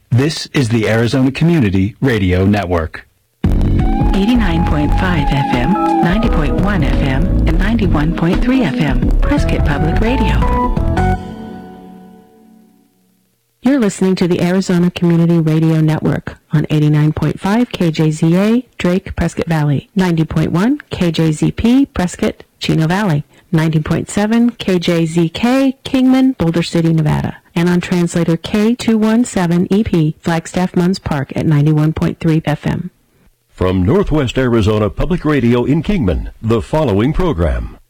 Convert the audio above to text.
This is the Arizona Community Radio Network. 89.5 FM, 90.1 FM, and 91.3 FM. Prescott Public Radio. You're listening to the Arizona Community Radio Network on 89.5 KJZA, Drake, Prescott Valley, 90.1 KJZP, Prescott, Chino Valley, 90.7 KJZK, Kingman, Boulder City, Nevada, and on translator K217EP, Flagstaff Munns Park at 91.3 FM. From Northwest Arizona Public Radio in Kingman, the following program